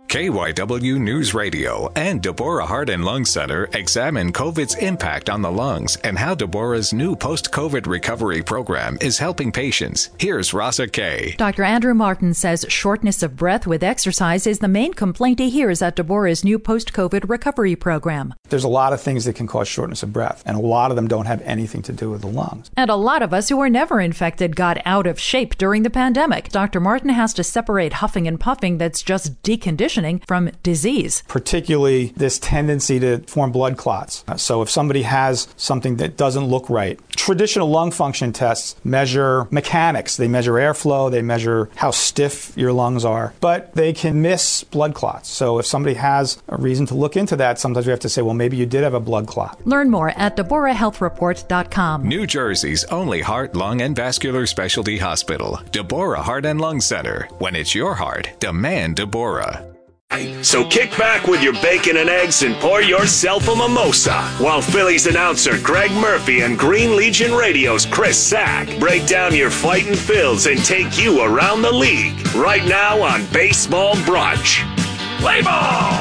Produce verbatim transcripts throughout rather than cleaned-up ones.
K Y W News Radio and Deborah Heart and Lung Center examine COVID's impact on the lungs and how Deborah's new post-COVID recovery program is helping patients. Here's Rasa Kay. Doctor Andrew Martin says shortness of breath with exercise is the main complaint he hears at Deborah's new post-COVID recovery program. There's a lot of things that can cause shortness of breath, and a lot of them don't have anything to do with the lungs. And a lot of us who were never infected got out of shape during the pandemic. Doctor Martin has to separate huffing and puffing that's just deconditioning from disease. Particularly this tendency to form blood clots. So if somebody has something that doesn't look right, traditional lung function tests measure mechanics. They measure airflow, they measure how stiff your lungs are, but they can miss blood clots. So if somebody has a reason to look into that, sometimes we have to say, well, maybe you did have a blood clot. Learn more at Deborah Health Report dot com. New Jersey's only heart, lung, and vascular specialty hospital, Deborah Heart and Lung Center. When it's your heart, demand Deborah. So kick back with your bacon and eggs and pour yourself a mimosa while Phillies announcer Greg Murphy and Green Legion Radio's Chris Sack break down your fightin' Phils and take you around the league right now on Baseball Brunch. Play ball!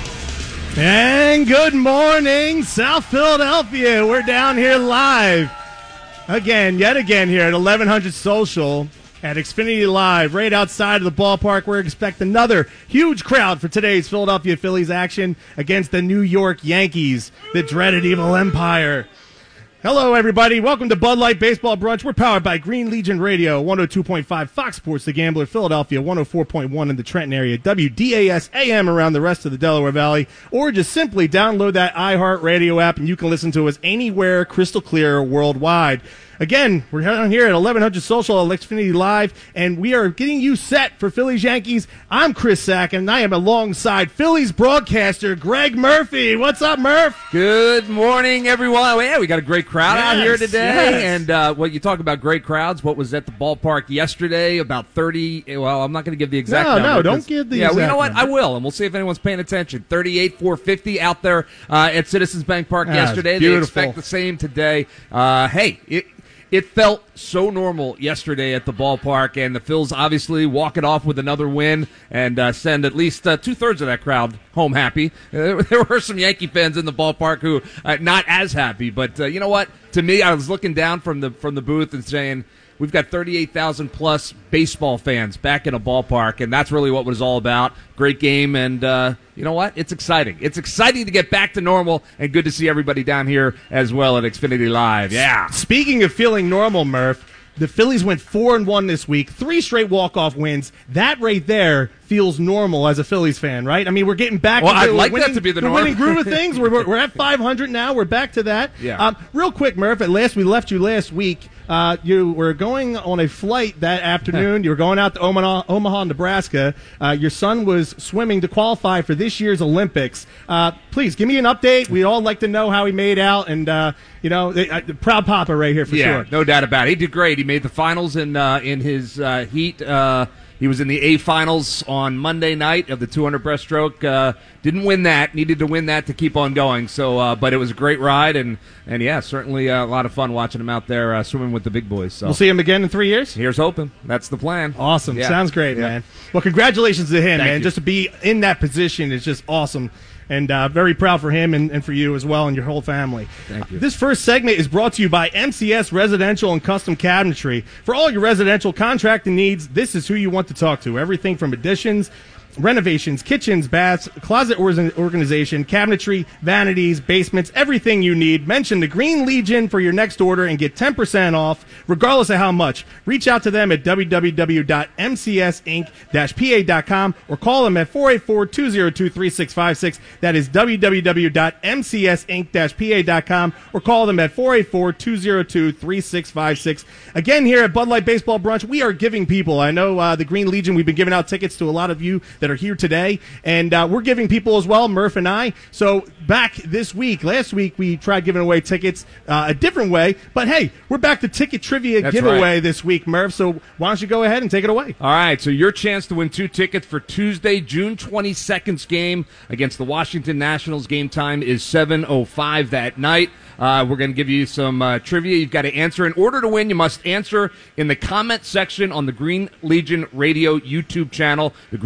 And good morning, South Philadelphia. We're down here live again, yet again here at eleven hundred Social. At Xfinity Live, right outside of the ballpark, we expect another huge crowd for today's Philadelphia Phillies action against the New York Yankees, the dreaded evil empire. Hello, everybody. Welcome to Bud Light Baseball Brunch. We're powered by Green Legion Radio, one oh two point five Fox Sports The Gambler, Philadelphia, one oh four point one in the Trenton area, W D A S A M around the rest of the Delaware Valley, or just simply download that iHeartRadio app and you can listen to us anywhere crystal clear worldwide. Again, we're down here at eleven hundred Social at Xfinity Live, and we are getting you set for Phillies Yankees. I'm Chris Sack, and I am alongside Phillies broadcaster Greg Murphy. What's up, Murph? Good morning, everyone. Well, yeah, we got a great crowd yes, out here today. Yes. And uh, well, you talk about great crowds. What was at the ballpark yesterday? About thirty. Well, I'm not going to give the exact no, number. No, don't give the yeah, exact well, you know what? number. I will, and we'll see if anyone's paying attention. thirty-eight four fifty out there uh, at Citizens Bank Park ah, yesterday. They expect the same today. Uh, hey, it, It felt so normal yesterday at the ballpark, and the Phils obviously walk it off with another win and uh, send at least uh, two-thirds of that crowd home happy. Uh, there were some Yankee fans in the ballpark who uh, not as happy, but uh, you know what? To me, I was looking down from the from the booth and saying, we've got thirty-eight thousand plus baseball fans back in a ballpark, and that's really what it was all about. Great game, and uh, you know what? It's exciting. It's exciting to get back to normal, and good to see everybody down here as well at Xfinity Live. Yeah. Speaking of feeling normal, Murph, the Phillies went four and one this week, three straight walk-off wins. That right there feels normal as a Phillies fan, right? I mean, we're getting back well, to I'd the like winning, that to be the the norm. winning groove of things. We're, we're, we're at five hundred now. We're back to that. Yeah. Um, real quick, Murph, at last we left you last week. Uh, you were going on a flight that afternoon. You were going out to Omaha, Omaha Nebraska. Uh, your son was swimming to qualify for this year's Olympics. Uh, please, give me an update. We'd all like to know how he made out. And, uh, you know, uh, proud papa right here for yeah, sure. Yeah, no doubt about it. He did great. He made the finals in, uh, in his uh, heat. Uh, he was in the A finals on Monday night of the two hundred breaststroke. Uh, didn't win that. Needed to win that to keep on going. So, uh, but it was a great ride, and, and yeah, certainly uh, a lot of fun watching him out there uh, swimming with the big boys. So we'll see him again in three years? Here's hoping. That's the plan. Awesome. Yeah. Sounds great, yeah. man. Well, congratulations to him, Thank man. you. Just to be in that position is just awesome. And uh, very proud for him and, and for you as well and your whole family. Thank you. This first segment is brought to you by M C S Residential and Custom Cabinetry. For all your residential contracting needs, this is who you want to talk to. Everything from additions, renovations, kitchens, baths, closet organization, cabinetry, vanities, basements, everything you need. Mention the Green Legion for your next order and get ten percent off, regardless of how much. Reach out to them at w w w dot m c s inc dash p a dot com or call them at four eight four, two oh two, three six five six. That is w w w dot m c s inc dash p a dot com or call them at four eight four, two oh two, three six five six. Again, here at Bud Light Baseball Brunch, we are giving people, I know uh, the Green Legion, we've been giving out tickets to a lot of you that are here today, and uh, we're giving people as well, Murph and I. So back this week, last week we tried giving away tickets uh, a different way, but hey, we're back to ticket trivia That's giveaway right. this week, Murph. So why don't you go ahead and take it away? All right, so your chance to win two tickets for Tuesday, June twenty-second's game against the Washington Nationals. Game time is seven oh five that night. Uh, we're going to give you some uh, trivia. You've got to answer. In order to win, you must answer in the comment section on the Green Legion Radio YouTube channel, the Green Legion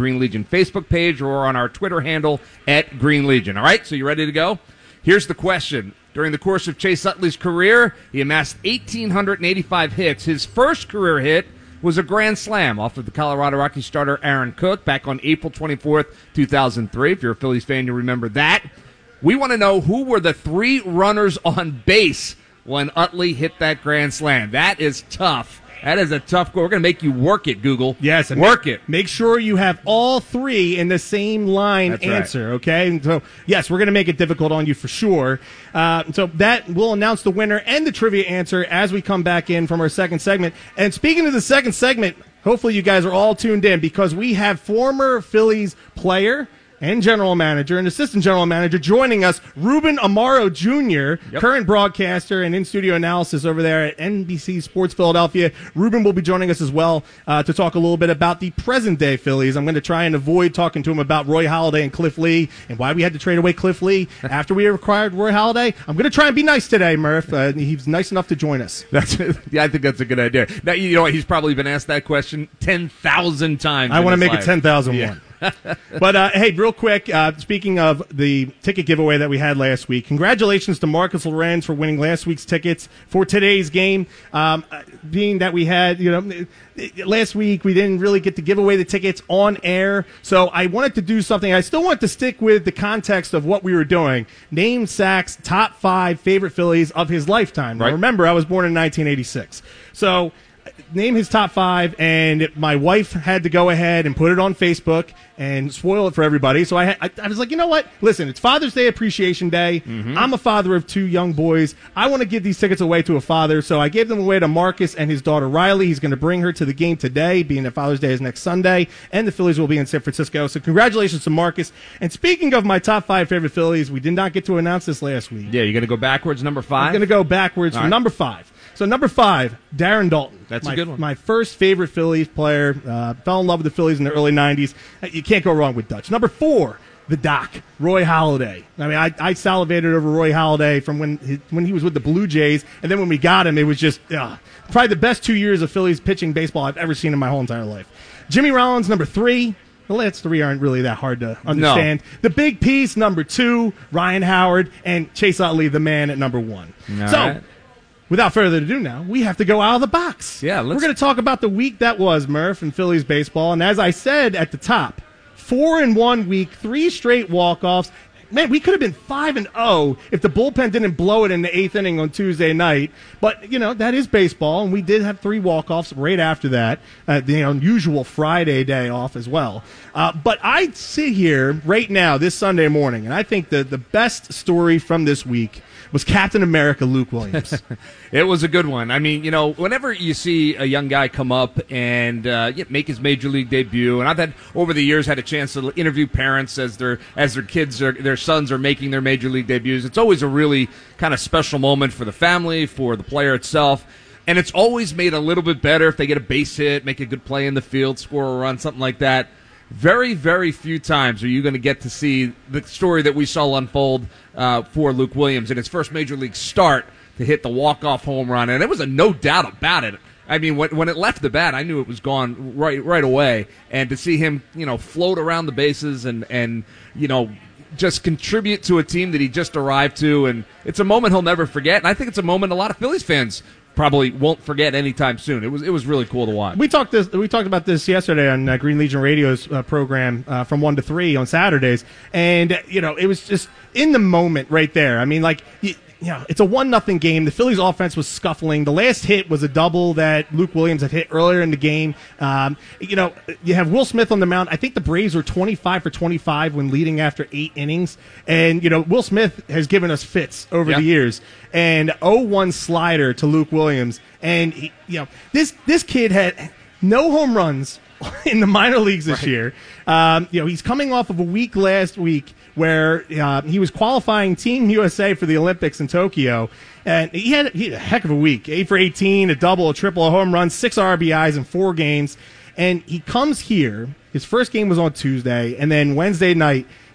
Facebook page or on our Twitter handle at Green Legion. All right, so you ready to go? Here's the question. During the course of Chase Utley's career, he amassed one thousand eight hundred eighty-five hits. His first career hit was a grand slam off of the Colorado Rockies starter Aaron Cook back on April twenty-fourth, two thousand three. If you're a Phillies fan, you remember that. We want to know who were the three runners on base when Utley hit that grand slam. That is tough. That is a tough goal. We're going to make you work it, Google. Yes. And work make, it. Make sure you have all three in the same line That's answer, right. okay? And so, yes, we're going to make it difficult on you for sure. Uh, so that will announce the winner and the trivia answer as we come back in from our second segment. And speaking of the second segment, hopefully you guys are all tuned in because we have former Phillies player and general manager and assistant general manager joining us, Ruben Amaro Junior, Yep. current broadcaster and in-studio analysis over there at N B C Sports Philadelphia. Ruben will be joining us as well uh, to talk a little bit about the present-day Phillies. I'm going to try and avoid talking to him about Roy Halladay and Cliff Lee and why we had to trade away Cliff Lee after we acquired Roy Halladay. I'm going to try and be nice today, Murph. Uh, he's nice enough to join us. That's yeah, I think that's a good idea. Now, you know what? He's probably been asked that question ten thousand times. I want to make it ten thousand one. But, uh, hey, real quick, uh, speaking of the ticket giveaway that we had last week, congratulations to Marcus Lorenz for winning last week's tickets for today's game. Um, being that we had, you know, last week we didn't really get to give away the tickets on air, so I wanted to do something. I still want to stick with the context of what we were doing. Name Sack's top five favorite Phillies of his lifetime. Now, right. Remember, I was born in nineteen eighty-six. So name his top five, and my wife had to go ahead and put it on Facebook and spoil it for everybody. So I, I, I was like, you know what? Listen, it's Father's Day Appreciation Day. Mm-hmm. I'm a father of two young boys. I want to give these tickets away to a father, so I gave them away to Marcus and his daughter Riley. He's going to bring her to the game today, being that Father's Day is next Sunday, and the Phillies will be in San Francisco. So congratulations to Marcus. And speaking of my top five favorite Phillies, we did not get to announce this last week. Yeah, you're going to go backwards, number five? I'm going to go backwards All from right. number five. So number five, Darren Daulton. That's my, a good one. My first favorite Phillies player. Uh, fell in love with the Phillies in the early nineties. You can't go wrong with Dutch. Number four, the Doc, Roy Halladay. I mean, I, I salivated over Roy Halladay from when he, when he was with the Blue Jays, and then when we got him, it was just uh, probably the best two years of Phillies pitching baseball I've ever seen in my whole entire life. Jimmy Rollins, number three. The last three aren't really that hard to understand. No. The Big Piece, number two, Ryan Howard, and Chase Utley, the man, at number one. All so, right. Without further ado now, we have to go out of the box. Yeah, let's... We're going to talk about the week that was, Murph, in Phillies baseball. And as I said at the top, four in one week, three straight walk-offs. Man, we could have been five and oh if the bullpen didn't blow it in the eighth inning on Tuesday night. But, you know, that is baseball, and we did have three walk-offs right after that, uh, the unusual Friday day off as well. Uh, but I sit here right now, this Sunday morning, and I think the, the best story from this week was Captain America Luke Williams. It was a good one. I mean, you know, whenever you see a young guy come up and uh, make his major league debut, and I've had over the years had a chance to interview parents as their as their kids are their sons are making their major league debuts. It's always a really kind of special moment for the family, for the player itself. And it's always made a little bit better if they get a base hit, make a good play in the field, score a run, something like that. Very, very few times are you going to get to see the story that we saw unfold uh, for Luke Williams in his first major league start to hit the walk-off home run. And it was a no doubt about it. I mean, when, when it left the bat, I knew it was gone right right away. And to see him, you know, float around the bases and, and you know, just contribute to a team that he just arrived to. And it's a moment he'll never forget. And I think it's a moment a lot of Phillies fans probably won't forget anytime soon. It was it was really cool to watch. We talked this. We talked about this yesterday on uh, Green Legion Radio's uh, program uh, from one to three on Saturdays, and uh, you know it was just in the moment right there. I mean, like. You, You know, it's a one nothing game. The Phillies offense was scuffling. The last hit was a double that Luke Williams had hit earlier in the game. Um, you know, you have Will Smith on the mound. I think the Braves were twenty-five for twenty-five when leading after eight innings. And, you know, Will Smith has given us fits over yeah. the years. And oh one slider to Luke Williams. And, he, you know, this, this kid had no home runs in the minor leagues this right. year. Um, you know, he's coming off of a week last week where uh, he was qualifying Team U S A for the Olympics in Tokyo, and he had, he had a heck of a week. eight for eighteen, a double, a triple, a home run, six R B Is in four games. And he comes here. His first game was on Tuesday, and then Wednesday night,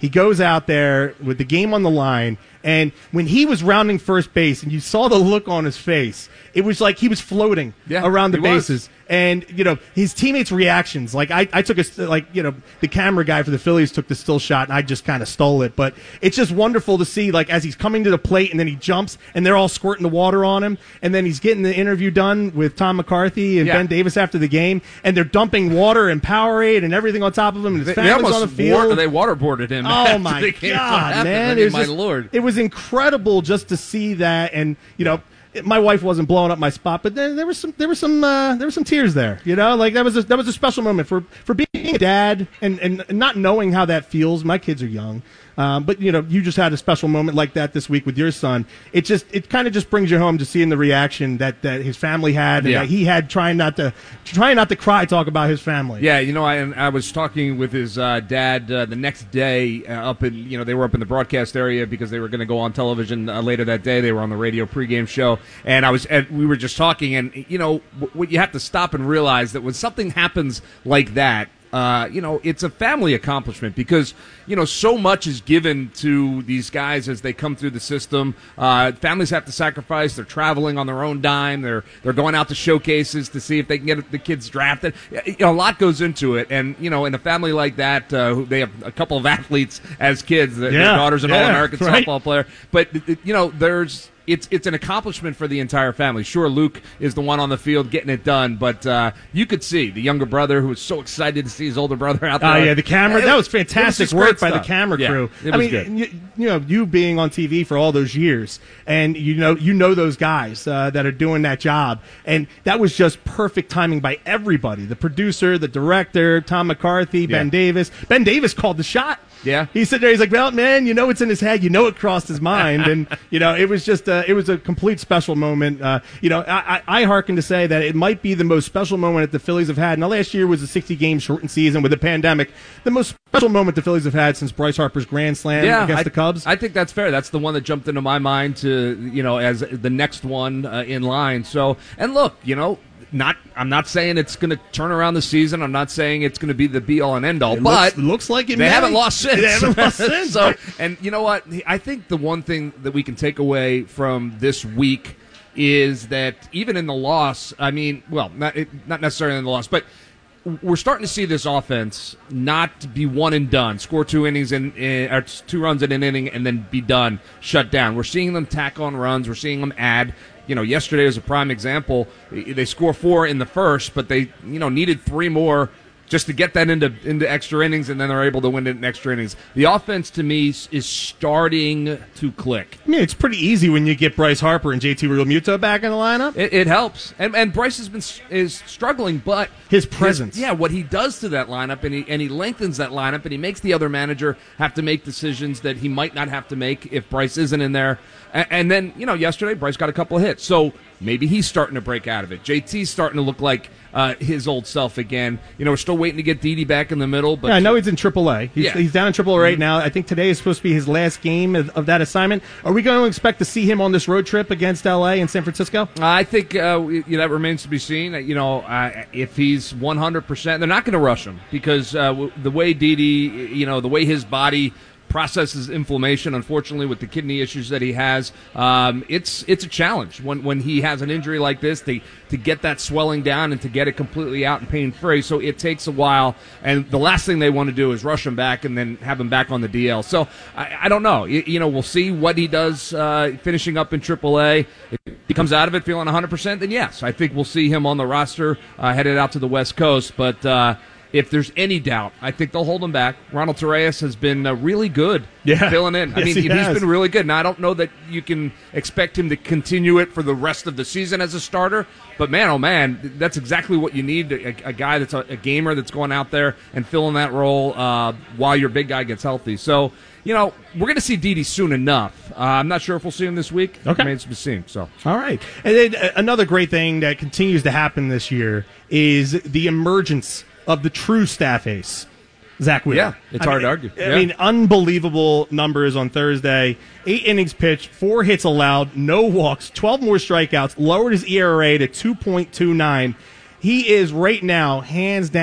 He goes out there with the game on the line, and when he was rounding first base and you saw the look on his face, it was like he was floating yeah, around the he bases. Was. And, you know, his teammates' reactions, like I, I took a, like, you know, the camera guy for the Phillies took the still shot and I just kind of stole it. But it's just wonderful to see, like, as he's coming to the plate and then he jumps and they're all squirting the water on him. And then he's getting the interview done with Tom McCarthy and yeah. Ben Davis after the game. And they're dumping water and Powerade and everything on top of him. And his they, family's they on the field. War, they waterboarded him. Oh, my God, man. It was, my just, Lord. It was incredible just to see that. And, you know, my wife wasn't blowing up my spot, but there, there was some, there was some, uh, there were some tears there. You know, like that was a, that was a special moment for, for being a dad and, and not knowing how that feels. My kids are young, um, but you know, you just had a special moment like that this week with your son. It just, it kind of just brings you home to seeing the reaction that, that his family had and yeah. that he had, trying not to, trying not to cry, talk about his family. Yeah, you know, I I was talking with his uh, dad uh, the next day uh, up in, you know, they were up in the broadcast area because they were going to go on television uh, later that day. They were on the radio pregame show. And I was, and we were just talking, and you know, what you have to stop and realize that when something happens like that, uh, you know, it's a family accomplishment because you know so much is given to these guys as they come through the system. Uh, families have to sacrifice. They're traveling on their own dime. They're they're going out to showcases to see if they can get the kids drafted. You know, a lot goes into it, and you know, in a family like that, uh, who they have a couple of athletes as kids. Their yeah, daughter's an yeah, All-American right. softball player, but you know, there's. It's it's an accomplishment for the entire family. Sure, Luke is the one on the field getting it done, but uh, you could see the younger brother who was so excited to see his older brother out there. Oh, yeah, the camera. It, that was fantastic was work by stuff. the camera yeah, crew. It was I mean, good. You, you know, you being on T V for all those years, and you know, you know those guys uh, that are doing that job, and that was just perfect timing by everybody. The producer, the director, Tom McCarthy, Ben Yeah. Davis. Ben Davis called the shot. Yeah. He said there, he's like, well, man, you know it's in his head. You know it crossed his mind. And, you know, it was just, uh, it was a complete special moment. Uh, you know, I, I, I hearken to say that it might be the most special moment that the Phillies have had. Now, last year was a sixty-game shortened season with the pandemic. The most special moment the Phillies have had since Bryce Harper's grand slam yeah, against I, the Cubs. I think that's fair. That's the one that jumped into my mind to, you know, as the next one uh, in line. So, and look, you know, Not, I'm not saying it's going to turn around the season. I'm not saying it's going to be the be all and end all. It but looks, looks like it they may. haven't lost since. They haven't lost since. So, and you know what? I think the one thing that we can take away from this week is that even in the loss, I mean, well, not not necessarily in the loss, but we're starting to see this offense not be one and done, score two innings and uh, or two runs in an inning and then be done, shut down. We're seeing them tack on runs. We're seeing them add. You know, yesterday was a prime example. They score four in the first, but they, you know, needed three more just to get that into into extra innings, and then they're able to win it in extra innings. The offense, to me, is starting to click. I mean, it's pretty easy when you get Bryce Harper and J T Realmuto back in the lineup. It, it helps, and and Bryce has been is struggling, but his presence, his, yeah, what he does to that lineup, and he and he lengthens that lineup, and he makes the other manager have to make decisions that he might not have to make if Bryce isn't in there. And, and then, you know, yesterday Bryce got a couple of hits, so maybe he's starting to break out of it. J T's starting to look like uh, his old self again. You know, we're still waiting to get Didi back in the middle, but yeah, I know he's in triple A. He's, yeah. he's down in triple A right now. I think today is supposed to be his last game of, of that assignment. Are we going to expect to see him on this road trip against L A and San Francisco? I think uh, you know, that remains to be seen. You know, uh, if he's one hundred percent, they're not going to rush him because uh, w- the way Didi, you know, the way his body processes inflammation, unfortunately, with the kidney issues that he has, um, it's it's a challenge when when he has an injury like this to to get that swelling down and to get it completely out and pain free. So it takes a while, and the last thing they want to do is rush him back and then have him back on the D L. So I, I don't know. You, you know, we'll see what he does uh, finishing up in triple A. If he comes out of it feeling one hundred percent, then yes, I think we'll see him on the roster uh, headed out to the West Coast. But uh, if there's any doubt, I think they'll hold him back. Ronald Torreyes has been uh, really good yeah. filling in. I yes, mean, he he's has. been really good. Now, I don't know that you can expect him to continue it for the rest of the season as a starter, but man, oh man, that's exactly what you need, a, a guy that's a, a gamer that's going out there and filling that role uh, while your big guy gets healthy. So, you know, we're going to see Didi soon enough. Uh, I'm not sure if we'll see him this week. Okay. Remains to be seen. So. All right. And then uh, another great thing that continues to happen this year is the emergence of the true staff ace, Zach Wheeler. Yeah, it's I hard mean, to argue. I Yeah. mean, unbelievable numbers on Thursday. Eight innings pitched, four hits allowed, no walks, twelve more strikeouts, lowered his E R A to two point two nine. He is right now, hands down,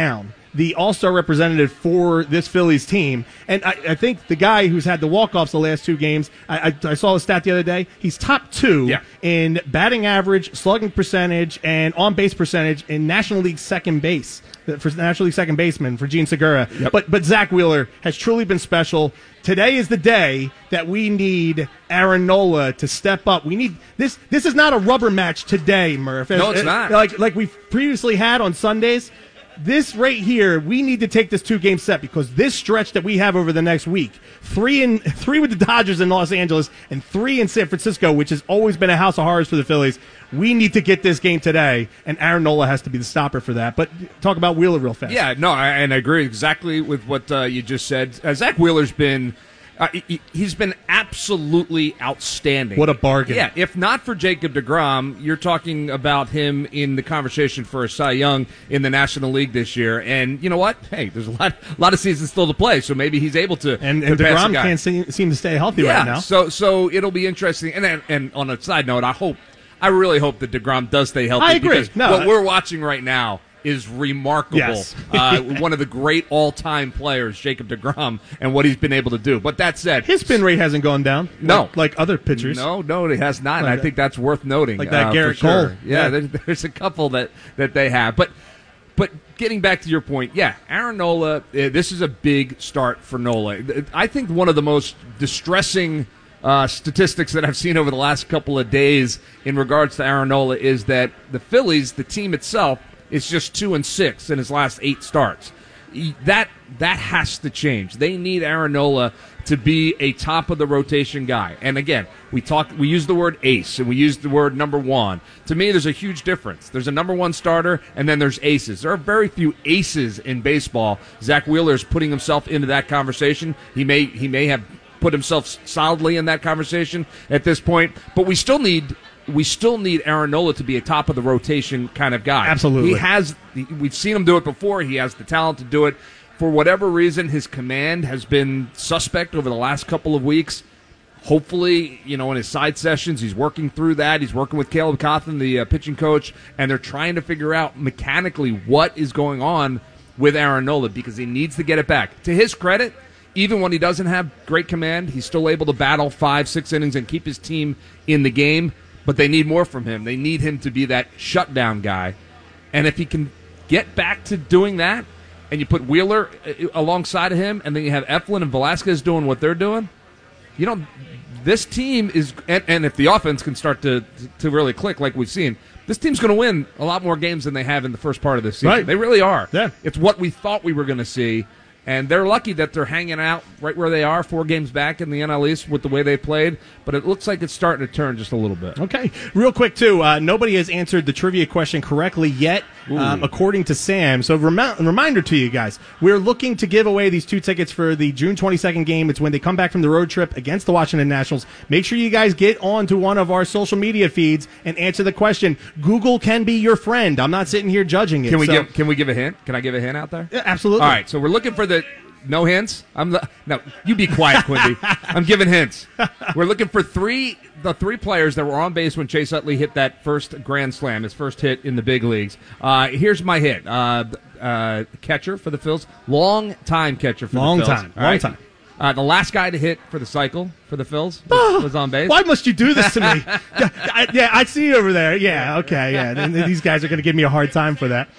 the all-star representative for this Phillies team. And I, I think the guy who's had the walk-offs the last two games, I, I, I saw a stat the other day, he's top two yeah. in batting average, slugging percentage, and on-base percentage in National League second base, for National League second baseman for Gene Segura. Yep. But, but Zach Wheeler has truly been special. Today is the day that we need Aaron Nola to step up. We need this. This is not a rubber match today, Murph. No, it's not. Like like we've previously had on Sundays. This right here, we need to take this two-game set because this stretch that we have over the next week, three in three with the Dodgers in Los Angeles and three in San Francisco, which has always been a house of horrors for the Phillies. We need to get this game today, and Aaron Nola has to be the stopper for that. But talk about Wheeler real fast. Yeah, no, I, and I agree exactly with what uh, you just said. Uh, Zach Wheeler's been uh, he, he's been absolutely outstanding. What a bargain! Yeah, if not for Jacob deGrom, you're talking about him in the conversation for a Cy Young in the National League this year. And you know what? Hey, there's a lot, a lot of seasons still to play, so maybe he's able to. And, to and pass deGrom a guy. can't seem, seem to stay healthy yeah, right now. So, so it'll be interesting. And and, and on a side note, I hope, I really hope that deGrom does stay healthy. I agree. Because No, what I- we're watching right now is remarkable. Yes. uh, one of the great all-time players, Jacob deGrom, and what he's been able to do. But that said, His spin rate hasn't gone down. No. like, like other pitchers. no, no, it has not. And Like I think that's worth noting. like that uh, Garrett for sure. Cole. Yeah, Yeah. There, there's a couple that, that they have. But but getting back to your point, yeah, Aaron Nola, uh, this is a big start for Nola. I think one of the most distressing uh, statistics that I've seen over the last couple of days in regards to Aaron Nola is that the Phillies, the team itself, is just two and six in his last eight starts. That that has to change. They need Aaron Nola to be a top of the rotation guy. And again, we talk, we use the word ace and we use the word number one. To me, there's a huge difference. There's a number one starter, and then there's aces. There are very few aces in baseball. Zach Wheeler is putting himself into that conversation. He may he may have put himself solidly in that conversation at this point, but we still need. We still need Aaron Nola to be a top of the rotation kind of guy. Absolutely. He has, we've seen him do it before. He has the talent to do it. For whatever reason, his command has been suspect over the last couple of weeks. Hopefully, you know, in his side sessions, he's working through that. He's working with Caleb Cothran, the uh, pitching coach, and they're trying to figure out mechanically what is going on with Aaron Nola because he needs to get it back. To his credit, even when he doesn't have great command, he's still able to battle five, six innings and keep his team in the game. But they need more from him. They need him to be that shutdown guy. And if he can get back to doing that, and you put Wheeler alongside of him, and then you have Eflin and Velasquez doing what they're doing, you know, this team is, and, and if the offense can start to to really click like we've seen, this team's going to win a lot more games than they have in the first part of this season. Right. They really are. Yeah. It's what we thought we were going to see. And they're lucky that they're hanging out right where they are, four games back in the N L East with the way they played. But it looks like it's starting to turn just a little bit. Okay. Real quick, too, uh, nobody has answered the trivia question correctly yet, um, according to Sam. So rem- reminder to you guys, we're looking to give away these two tickets for the June twenty-second game. It's when they come back from the road trip against the Washington Nationals. Make sure you guys get on to one of our social media feeds and answer the question. Google can be your friend. I'm not sitting here judging it. Can we so- give Can we give a hint? Can I give a hint out there? Yeah, absolutely. All right, so we're looking for the no hints. I'm the, no. You be quiet, Quimby. I'm giving hints. We're looking for three the three players that were on base when Chase Utley hit that first grand slam, his first hit in the big leagues. Uh, here's my hit. Uh, uh, catcher for the Phils, long time catcher for Long the Phils. time, All long right? time. Uh, the last guy to hit for the cycle for the Phils was, was on base. Why must you do this to me? yeah, I, yeah, I see you over there. Yeah, okay, yeah. And these guys are going to give me a hard time for that.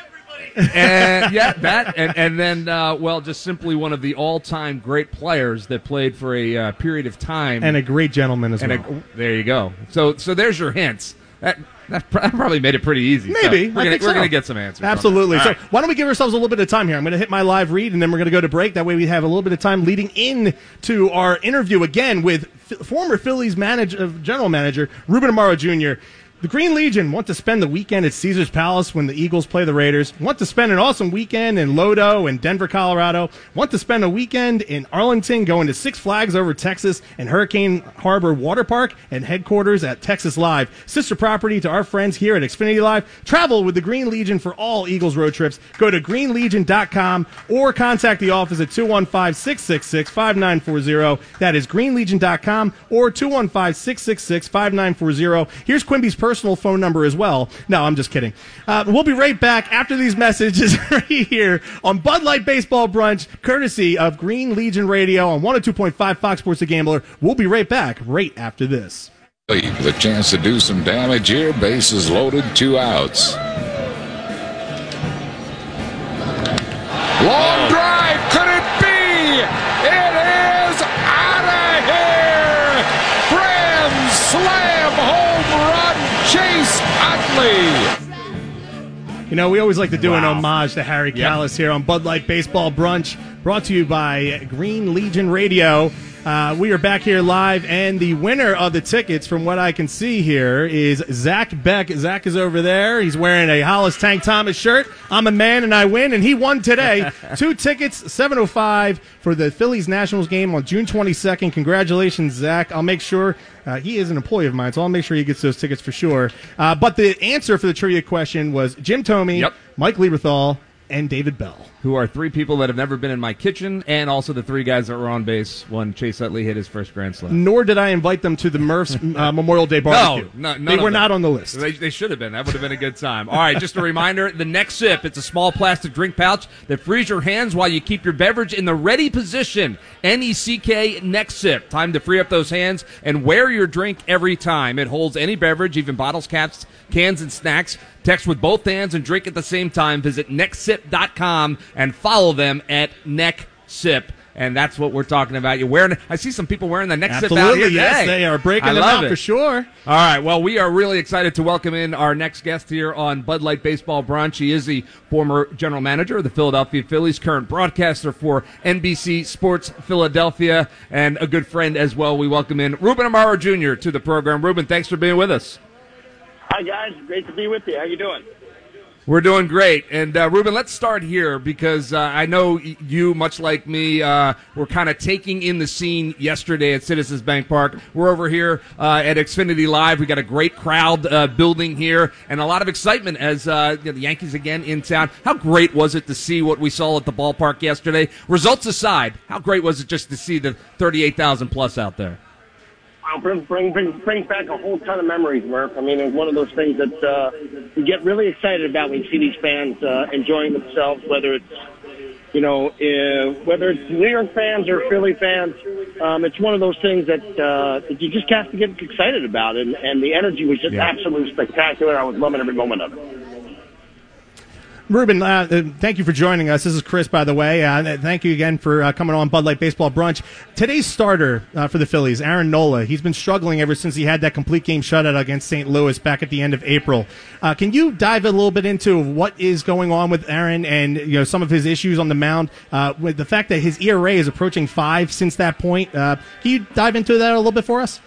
and yeah, that and and then uh, well, just simply one of the all-time great players that played for a uh, period of time, And a great gentleman as and well. a, there you go. So so there's your hints. That that probably made it pretty easy. So Maybe. we're I gonna, think we're so. going to get some answers. on that. Absolutely. All So right. why don't we give ourselves a little bit of time here? I'm going to hit my live read, and then we're going to go to break. That way we have a little bit of time leading in to our interview again with f- former Phillies manage- uh, general manager Ruben Amaro Junior The Green Legion want to spend the weekend at Caesars Palace when the Eagles play the Raiders. Want to spend an awesome weekend in Lodo and Denver, Colorado. Want to spend a weekend in Arlington going to Six Flags over Texas and Hurricane Harbor Water Park and headquarters at Texas Live. Sister property to our friends here at Xfinity Live. Travel with the Green Legion for all Eagles road trips. Go to green legion dot com or contact the office at two one five, six six six, five nine four zero. That is green legion dot com or two one five, six six six, five nine four zero. Here's Quimby's personal phone number as well. No, I'm just kidding. Uh, we'll be right back after these messages right here on Bud Light Baseball Brunch, courtesy of Green Legion Radio on one oh two point five Fox Sports The Gambler. We'll be right back right after this. The chance to do some damage here. Bases loaded, two outs. Long drive. Could it be? It is out of here. Grand slam home run. Chase Utley. You know, we always like to do wow. an homage to Harry Yep. Kalas here on Bud Light Baseball Brunch, brought to you by Green Legion Radio. Uh, we are back here live, and the winner of the tickets, from what I can see here, is Zach Beck. Zach is over there. He's wearing a Hollis Tank Thomas shirt. I'm a man, and I win, and he won today. Two tickets, seven oh five for the Phillies Nationals game on June twenty-second. Congratulations, Zach. I'll make sure. Uh, he is an employee of mine, so I'll make sure he gets those tickets for sure. Uh, but the answer for the trivia question was Jim Thome, Yep. Mike Lieberthal, and David Bell. Who are three people that have never been in my kitchen, and also the three guys that were on base when Chase Utley hit his first grand slam. Nor did I invite them to the Murph's uh, Memorial Day barbecue. No, no, none they of were them. not on the list. They, they should have been. That would have been a good time. All right, just a reminder, the Next Sip. It's a small plastic drink pouch that frees your hands while you keep your beverage in the ready position. N E C K Next Sip. Time to free up those hands and wear your drink every time. It holds any beverage, even bottles, caps, cans, and snacks. Text with both hands and drink at the same time. Visit next sip dot com and follow them at NeckSip. And that's what we're talking about. You're wearing. I see some people wearing the Next Sip out here Absolutely, today. yes. They are breaking I them love out it. for sure. All right, well, we are really excited to welcome in our next guest here on Bud Light Baseball Brunch. He is the former general manager of the Philadelphia Phillies, current broadcaster for N B C Sports Philadelphia, and a good friend as well. We welcome in Ruben Amaro Junior to the program. Ruben, thanks for being with us. Hi, guys. Great to be with you. How you doing? We're doing great. And, uh, Ruben, let's start here because uh, I know you, much like me, uh, were kind of taking in the scene yesterday at Citizens Bank Park. We're over here uh, at Xfinity Live. We got a great crowd uh, building here and a lot of excitement as uh, you know, the Yankees again in town. How great was it to see what we saw at the ballpark yesterday? Results aside, how great was it just to see the thirty-eight thousand plus out there? Well, bring, bring, bring, brings back a whole ton of memories, Murph. I mean, it's one of those things that uh, you get really excited about when you see these fans uh, enjoying themselves, whether it's, you know, uh, whether it's New York fans or Philly fans. Um, it's one of those things that, uh, that you just have to get excited about, and, and the energy was just Yeah. absolutely spectacular. I was loving every moment of it. Ruben, uh, uh, thank you for joining us. This is Chris, by the way. Uh, thank you again for uh, coming on Bud Light Baseball Brunch. Today's starter uh, for the Phillies, Aaron Nola, he's been struggling ever since he had that complete game shutout against Saint Louis back at the end of April. Uh, can you dive a little bit into what is going on with Aaron and you know some of his issues on the mound? Uh, with the fact that his E R A is approaching five since that point, uh, can you dive into that a little bit for us?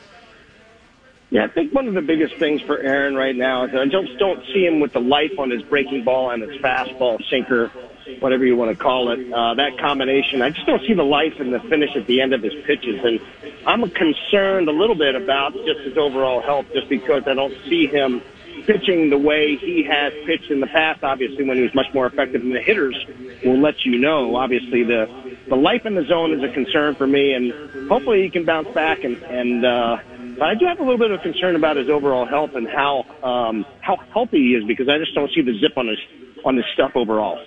Yeah, I think one of the biggest things for Aaron right now is I just don't see him with the life on his breaking ball and his fastball, sinker, whatever you want to call it. Uh, that combination, I just don't see the life and the finish at the end of his pitches. And I'm concerned a little bit about just his overall health just because I don't see him pitching the way he has pitched in the past, obviously, when he was much more effective. And the hitters will let you know. Obviously, the, the life in the zone is a concern for me, and hopefully he can bounce back and, and uh, But I do have a little bit of concern about his overall health and how um, how healthy he is because I just don't see the zip on his on his stuff overall.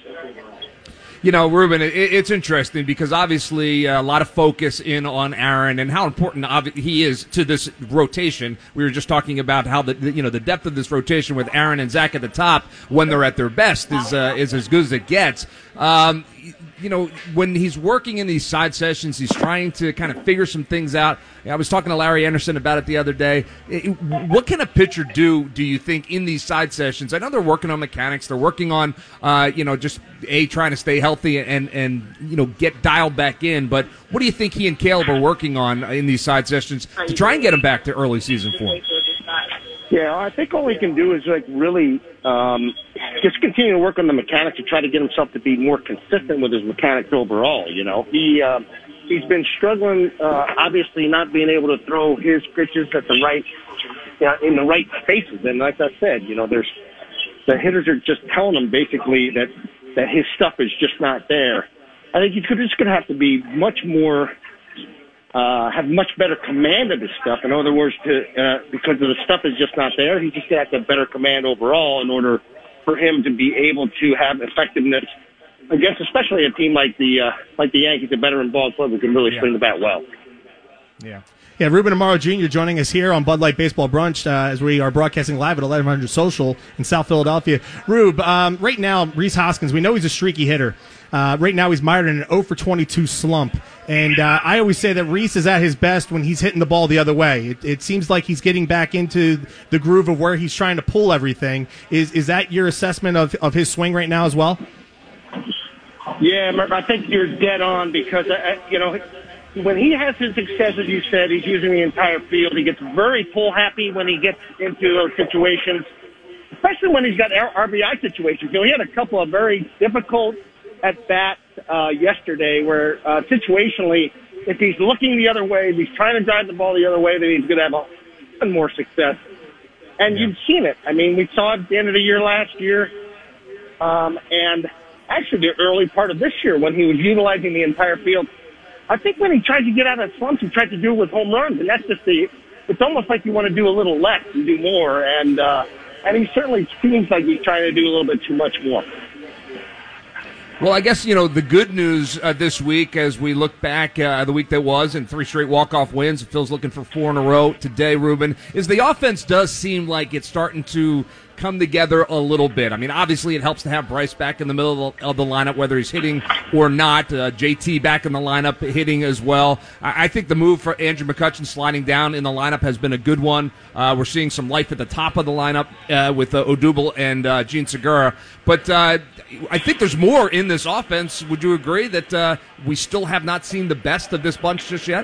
You know, Ruben, it, it's interesting because obviously a lot of focus in on Aaron and how important he is to this rotation. We were just talking about how the you know the depth of this rotation with Aaron and Zach at the top when they're at their best is uh, is as good as it gets. Um, you know, when he's working in these side sessions, he's trying to kind of figure some things out. I was talking to Larry Anderson about it the other day. What can a pitcher do, do you think, in these side sessions? I know they're working on mechanics. They're working on, uh, you know, just, A, trying to stay healthy and, and, you know, get dialed back in. But what do you think he and Caleb are working on in these side sessions to try and get him back to early season form? Yeah, I think all he can do is, like, really um, just continue to work on the mechanics to try to get himself to be more consistent with his mechanics overall, you know. He... Uh, He's been struggling, uh, obviously not being able to throw his pitches at the right, you know, in the right spaces. And like I said, you know, there's the hitters are just telling him basically that that his stuff is just not there. I think he's just going to have to be much more uh, have much better command of his stuff. In other words, to, uh, because of the stuff is just not there, he just has to have better command overall in order for him to be able to have effectiveness against, especially a team like the uh, like the Yankees, a veteran ball club who can really yeah. swing the bat well. Yeah. Yeah, Ruben Amaro Junior joining us here on Bud Light Baseball Brunch uh, as we are broadcasting live at eleven hundred Social in South Philadelphia. Rube, um, right now, Rhys Hoskins, we know he's a streaky hitter. Uh, right now, he's mired in an oh for twenty-two slump. And uh, I always say that Rhys is at his best when he's hitting the ball the other way. It, it seems like he's getting back into the groove of where he's trying to pull everything. Is is that your assessment of, of his swing right now as well? Yeah, I think you're dead on because, uh, you know, when he has his success, as you said, he's using the entire field. He gets very pull happy when he gets into those situations, especially when he's got R B I situations. You know, he had a couple of very difficult at bat uh, yesterday where uh, situationally, if he's looking the other way, if he's trying to drive the ball the other way, then he's going to have a ton more success. And yeah. You've seen it. I mean, we saw it at the end of the year last year, um, and actually the early part of this year when he was utilizing the entire field. I think when he tried to get out of slumps, he tried to do it with home runs, and that's just the. It's almost like you want to do a little less and do more, and uh, and he certainly seems like he's trying to do a little bit too much more. Well, I guess, you know, the good news uh, this week as we look back uh, the week that was and three straight walk-off wins, Phil's looking for four in a row today, Ruben, is the offense does seem like it's starting to come together a little bit. I mean, obviously it helps to have Bryce back in the middle of the, of the lineup, whether he's hitting or not. Uh, J T back in the lineup hitting as well. I, I think the move for Andrew McCutchen sliding down in the lineup has been a good one. Uh, we're seeing some life at the top of the lineup uh, with uh, Odubel and uh, Gene Segura. But uh, I think there's more in this offense. Would you agree that uh, we still have not seen the best of this bunch just yet?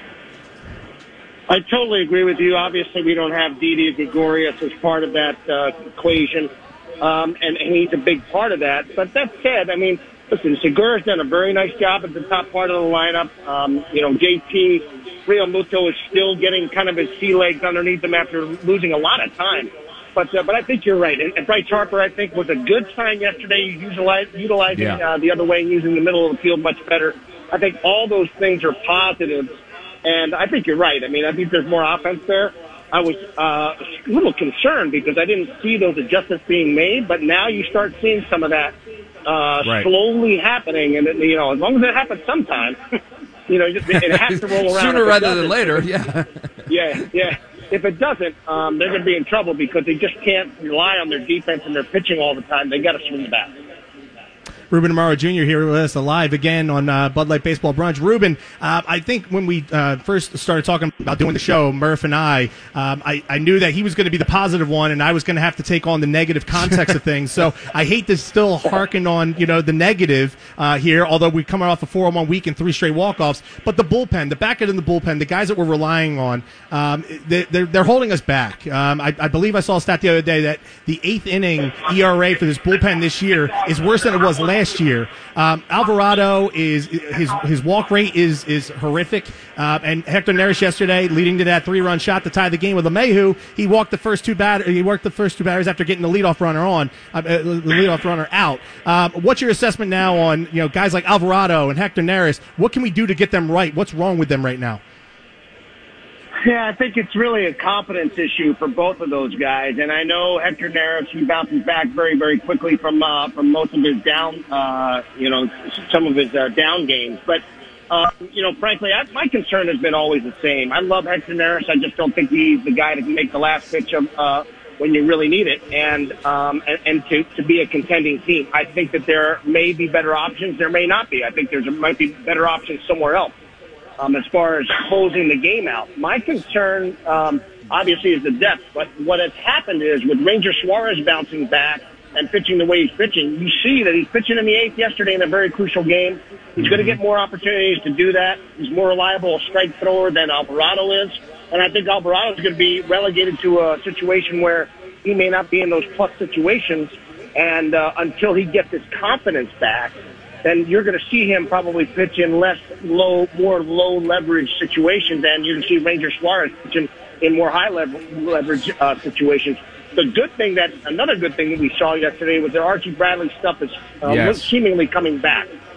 I totally agree with you. Obviously, we don't have Didi Gregorius as part of that uh, equation, um, and, and he's a big part of that. But that said, I mean, listen, Segura's done a very nice job at the top part of the lineup. Um, you know, J T Realmuto is still getting kind of his sea legs underneath him after losing a lot of time. But uh, but I think you're right. And, and Bryce Harper, I think, was a good sign yesterday, utilize, utilizing yeah. uh, the other way and using the middle of the field much better. I think all those things are positives. And I think you're right. I mean, I think there's more offense there. I was uh, a little concerned because I didn't see those adjustments being made, but now you start seeing some of that uh, right. slowly happening. And, you know, as long as it happens sometime, you know, it has to roll around. Sooner rather than later, yeah. yeah, yeah. If it doesn't, um, they're going to be in trouble because they just can't rely on their defense and their pitching all the time. They got to swing the bat. Ruben Amaro Junior here with us live again on uh, Bud Light Baseball Brunch. Ruben, uh, I think when we uh, first started talking about doing the show, Murph and I, um, I, I knew that he was going to be the positive one, and I was going to have to take on the negative context of things. So I hate to still hearken on, you know, the negative uh, here, although we're coming off a four oh one week and three straight walk-offs. But the bullpen, the back end of the bullpen, the guys that we're relying on, um, they, they're, they're holding us back. Um, I, I believe I saw a stat the other day that the eighth inning E R A for this bullpen this year is worse than it was last Last year. Um, Alvarado is his his walk rate is is horrific, uh, and Hector Neris yesterday, leading to that three run shot to tie the game with LeMahieu, he walked the first two bat he worked the first two batters after getting the leadoff runner on uh, the leadoff runner out. Um, what's your assessment now on you know guys like Alvarado and Hector Neris? What can we do to get them right? What's wrong with them right now? Yeah, I think it's really a confidence issue for both of those guys. And I know Hector Neris, he bounces back very, very quickly from uh, from most of his down, uh, you know, some of his uh, down games. But, uh, you know, frankly, I, my concern has been always the same. I love Hector Neris. I just don't think he's the guy that can make the last pitch of, uh, when you really need it and um, and, and to, to be a contending team. I think that there may be better options. There may not be. I think there might be better options somewhere else. Um, as far as closing the game out. My concern, um, obviously, is the depth. But what has happened is with Ranger Suarez bouncing back and pitching the way he's pitching, you see that he's pitching in the eighth yesterday in a very crucial game. He's going to get more opportunities to do that. He's more reliable a strike thrower than Alvarado is. And I think Alvarado is going to be relegated to a situation where he may not be in those plus situations. And uh, until he gets his confidence back, then you're going to see him probably pitch in less low, more low leverage situations, and you're going to see Ranger Suarez pitching in more high leverage uh, situations. The good thing that another good thing that we saw yesterday was that Archie Bradley stuff is uh, yes. seemingly coming back.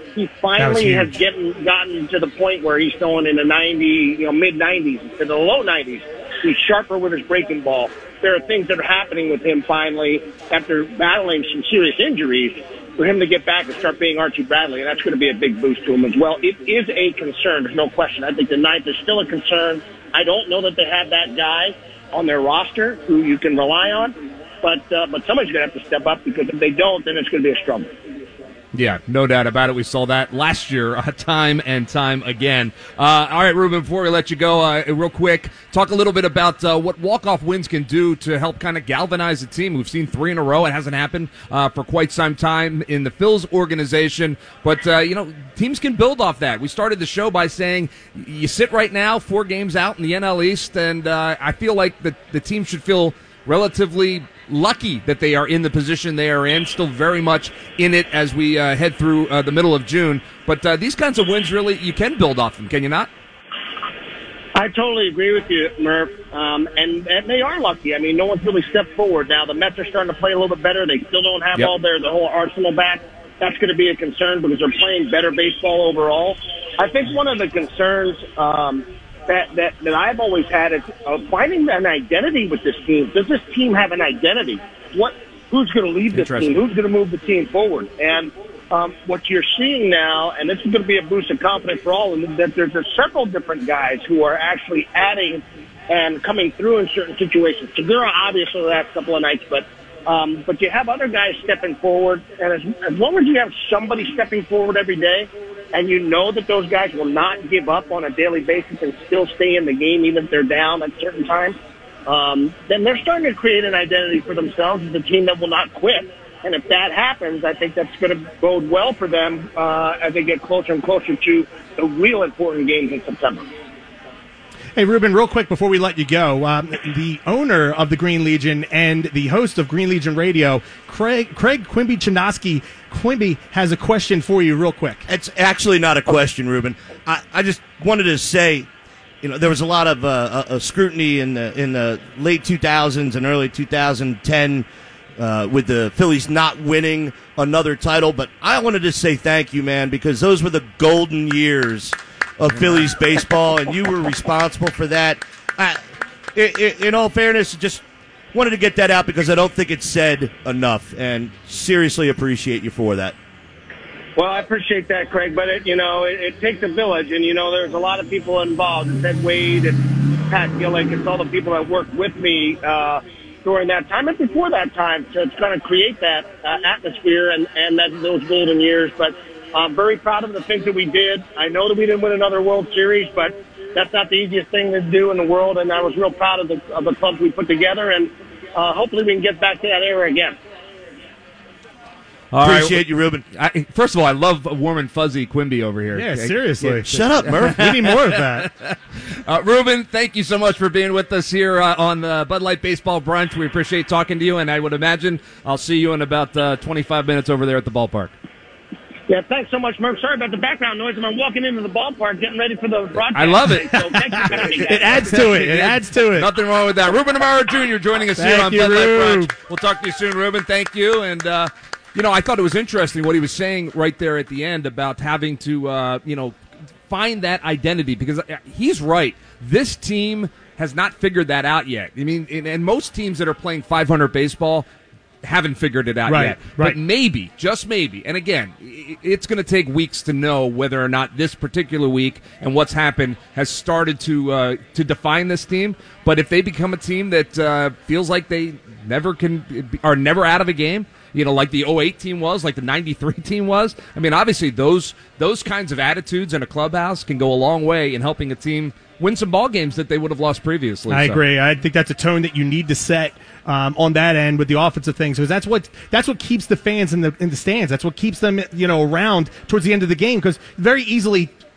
he finally has getting, gotten to the point where he's throwing in the ninety, you know, mid nineties to the low nineties. He's sharper with his breaking ball. There are things that are happening with him finally after battling some serious injuries for him to get back and start being Archie Bradley, and that's going to be a big boost to him as well. It is a concern. There's no question. I think the ninth is still a concern. I don't know that they have that guy on their roster who you can rely on, but uh, but somebody's going to have to step up, because if they don't, then it's going to be a struggle. Yeah, no doubt about it. We saw that last year, uh, time and time again. Uh, all right, Ruben, before we let you go, uh, real quick, talk a little bit about uh, what walk-off wins can do to help kind of galvanize the team. We've seen three in a row. It hasn't happened uh, for quite some time in the Phils organization. But, uh, you know, teams can build off that. We started the show by saying you sit right now four games out in the N L East, and uh, I feel like the, the team should feel relatively lucky that they are in the position they are in, still very much in it as we uh, head through uh, the middle of June. But uh, these kinds of wins, really, you can build off them, can you not? I totally agree with you, Murph. Um, and, and they are lucky. I mean, no one's really stepped forward. Now, the Mets are starting to play a little bit better. They still don't have yep. all their the whole arsenal back. That's going to be a concern because they're playing better baseball overall. I think one of the concerns um, that, that, that I've always had is uh, finding an identity with this team. Does this team have an identity? What? Who's going to lead this team? Who's going to move the team forward? And um, what you're seeing now, and this is going to be a boost of confidence for all of them, that there's, there's several different guys who are actually adding and coming through in certain situations. Segura, obviously, the last couple of nights, but um, but you have other guys stepping forward. And as, as long as you have somebody stepping forward every day, and you know that those guys will not give up on a daily basis and still stay in the game even if they're down at certain times, um, then they're starting to create an identity for themselves as a team that will not quit. And if that happens, I think that's going to bode well for them uh, as they get closer and closer to the real important games in September. Hey, Ruben, real quick before we let you go, um, the owner of the Green Legion and the host of Green Legion Radio, Craig Craig Quimby Chinaski, Quimby has a question for you real quick. It's actually not a question, Ruben. I, I just wanted to say, you know, there was a lot of uh, uh, scrutiny in the, in the late two thousands and early two thousand ten uh, with the Phillies not winning another title, but I wanted to say thank you, man, because those were the golden years of Phillies baseball, and you were responsible for that. I, in, in all fairness, just wanted to get that out because I don't think it's said enough, and seriously appreciate you for that. Well, I appreciate that, Craig, but it, you know, it, it takes a village, and you know, there's a lot of people involved. It's Ed Wade and Pat Gillick, it's all the people that worked with me uh, during that time and before that time to kind of create that uh, atmosphere and and that those golden years, but. I'm very proud of the things that we did. I know that we didn't win another World Series, but that's not the easiest thing to do in the world, and I was real proud of the of the club we put together, and uh, hopefully we can get back to that era again. All Appreciate right. you, Ruben. I, first of all, I love warm and fuzzy Quimby over here. Yeah, seriously. Yeah. Shut up, Murph. We need more of that. Uh, Ruben, thank you so much for being with us here uh, on the Bud Light Baseball Brunch. We appreciate talking to you, and I would imagine I'll see you in about uh, twenty-five minutes over there at the ballpark. Yeah, thanks so much, Murph. Sorry about the background noise. I'm walking into the ballpark getting ready for the broadcast. I love it. So thanks for having me, guys. It adds to it. It adds to it. Nothing wrong with that. Ruben Amaro Junior joining us Thank here on you, Bud Light Rube. Brunch. We'll talk to you soon, Ruben. Thank you. And, uh, you know, I thought it was interesting what he was saying right there at the end about having to, uh, you know, find that identity, because he's right. This team has not figured that out yet. I mean, and most teams that are playing five hundred baseball haven't figured it out right, yet. Right. But maybe, just maybe, and again, it's going to take weeks to know whether or not this particular week and what's happened has started to uh, to define this team. But if they become a team that uh, feels like they never can are never out of a game, you know, like the oh eight team was, like the ninety-three team was, I mean, obviously those those kinds of attitudes in a clubhouse can go a long way in helping a team win some ball games that they would have lost previously. I so. agree. I think that's a tone that you need to set um, on that end with the offensive things, because that's what that's what keeps the fans in the in the stands. That's what keeps them, you know, around towards the end of the game. Because very easily,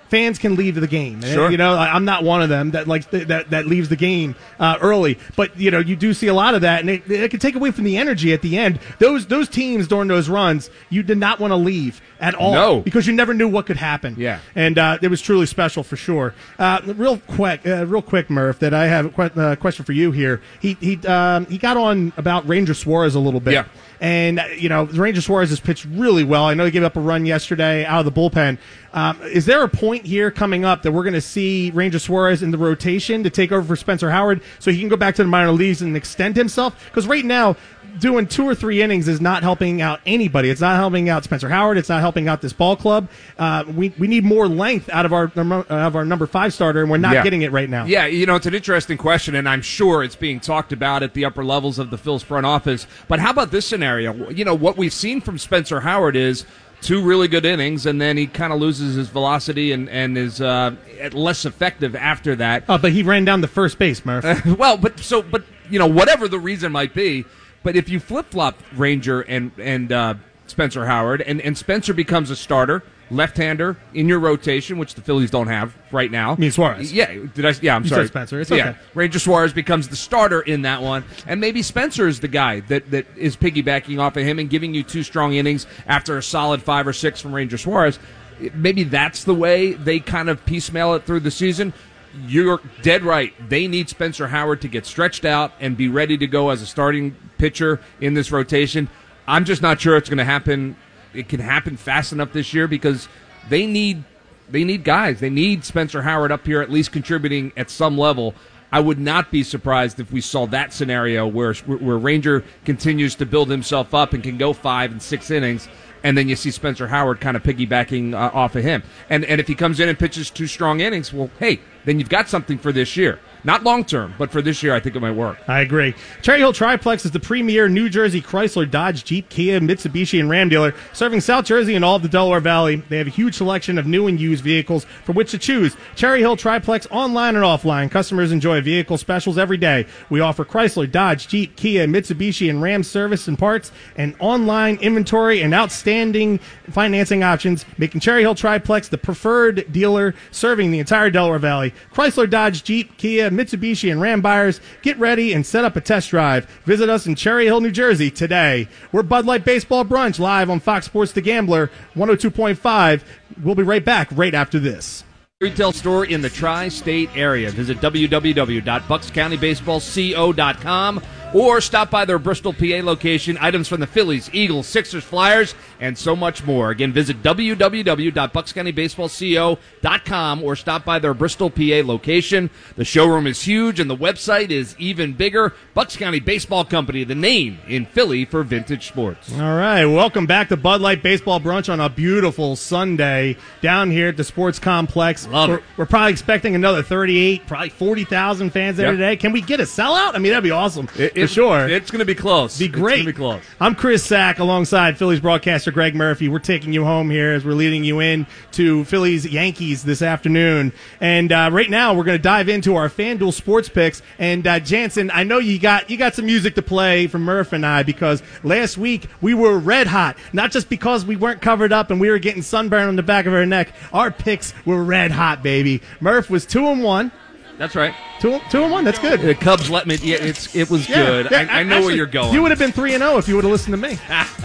fans can leave the game. Sure. You know, I'm not one of them that like that that leaves the game uh, early. But you know, you do see a lot of that, and it, it can take away from the energy at the end. Those those teams during those runs, you did not want to leave at all, no. because you never knew what could happen. Yeah, and uh, it was truly special for sure. Uh, real quick, uh, real quick, Murph, that I have a que- uh, question for you here. He he um, he got on about Ranger Suarez a little bit. Yeah. And, uh, you know, Ranger Suarez has pitched really well. I know he gave up a run yesterday out of the bullpen. Um, is there a point here coming up that we're going to see Ranger Suarez in the rotation to take over for Spencer Howard so he can go back to the minor leagues and extend himself? Because right now, doing two or three innings is not helping out anybody. It's not helping out Spencer Howard. It's not helping out this ball club. Uh, we we need more length out of our out of our number five starter, and we're not yeah. getting it right now. Yeah, you know, it's an interesting question, and I'm sure it's being talked about at the upper levels of the Phil's front office. But how about this scenario? You know, what we've seen from Spencer Howard is two really good innings, and then he kind of loses his velocity and, and is uh, less effective after that. Oh, but he ran down the first base, Murph. well, but so, but you know, whatever the reason might be, but if you flip-flop Ranger and and uh, Spencer Howard, and, and Spencer becomes a starter, left-hander in your rotation, which the Phillies don't have right now. I mean Suarez. Yeah, did I? Yeah, I'm you sorry. Said Spencer. It's yeah, okay. Ranger Suarez becomes the starter in that one, and maybe Spencer is the guy that, that is piggybacking off of him and giving you two strong innings after a solid five or six from Ranger Suarez. Maybe that's the way they kind of piecemeal it through the season. You're dead right. They need Spencer Howard to get stretched out and be ready to go as a starting pitcher in this rotation. I'm just not sure it's going to happen. It can happen fast enough this year because they need they need guys. They need Spencer Howard up here at least contributing at some level. I would not be surprised if we saw that scenario where where Ranger continues to build himself up and can go five and six innings, and then you see Spencer Howard kind of piggybacking uh, off of him. And and if he comes in and pitches two strong innings, well, hey, then you've got something for this year. Not long-term, but for this year, I think it might work. I agree. Cherry Hill Triplex is the premier New Jersey Chrysler, Dodge, Jeep, Kia, Mitsubishi, and Ram dealer, serving South Jersey and all of the Delaware Valley. They have a huge selection of new and used vehicles from which to choose. Cherry Hill Triplex, online and offline. Customers enjoy vehicle specials every day. We offer Chrysler, Dodge, Jeep, Kia, Mitsubishi, and Ram service and parts, and online inventory and outstanding financing options, making Cherry Hill Triplex the preferred dealer serving the entire Delaware Valley. Chrysler, Dodge, Jeep, Kia, Mitsubishi, and Ram buyers, get ready and set up a test drive. Visit us in Cherry Hill, New Jersey today. We're Bud Light Baseball Brunch live on Fox Sports The Gambler, one oh two point five. We'll be right back right after this. Retail store in the tri-state area. Visit w w w dot bucks county baseball co dot com or stop by their Bristol, P A location. Items from the Phillies, Eagles, Sixers, Flyers, and so much more. Again, visit w w w dot bucks county baseball co dot com or stop by their Bristol, P A location. The showroom is huge and the website is even bigger. Bucks County Baseball Company, the name in Philly for vintage sports. All right, welcome back to Bud Light Baseball Brunch on a beautiful Sunday down here at the Sports Complex. Love we're, it. We're probably expecting another thirty-eight, probably forty thousand fans there Yep. today. Can we get a sellout? I mean, that'd be awesome. It, for it, sure. It's going to be close. Be great. It's going to be close. I'm Chris Sack alongside Phillies broadcaster Greg Murphy. We're taking you home here as we're leading you in to Phillies Yankees this afternoon. And uh, right now we're going to dive into our FanDuel sports picks. And uh, Jansen, I know you got you got some music to play from Murph and I because last week we were red hot. Not just because we weren't covered up and we were getting sunburn on the back of our neck. Our picks were red hot, baby. Murph was two and one. That's right. Two, two and one. That's good. The Cubs let me. Yeah, it's it was Yeah, good. yeah, I, I know actually, where you're going. You would have been three and zero if you would have listened to me.